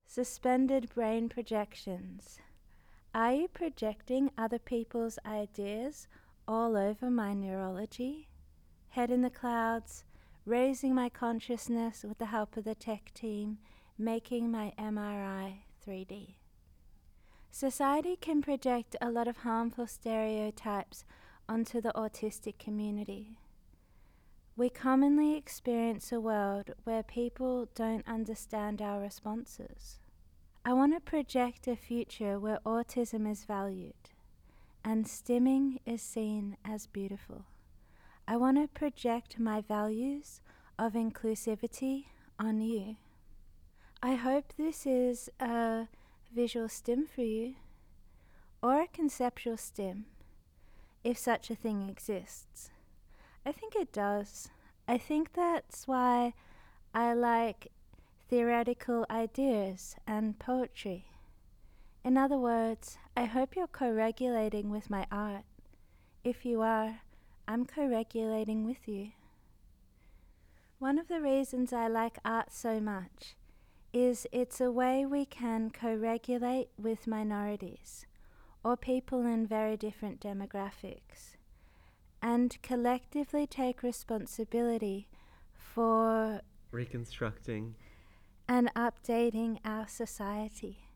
Suspended brain projections. Are you projecting other people's ideas all over my neurology? Head in the clouds, raising my consciousness with the help of the tech team, making my MRI 3D. Society can project a lot of harmful stereotypes onto the autistic community. We commonly experience a world where people don't understand our responses. I want to project a future where autism is valued and stimming is seen as beautiful. I want to project my values of inclusivity on you. I hope this is a visual stim for you, or a conceptual stim, if such a thing exists. I think it does. I think that's why I like theoretical ideas and poetry. In other words, I hope you're co-regulating with my art. If you are, I'm co-regulating with you. One of the reasons I like art so much is it's a way we can co-regulate with minorities or people in very different demographics, and collectively take responsibility for reconstructing and updating our society.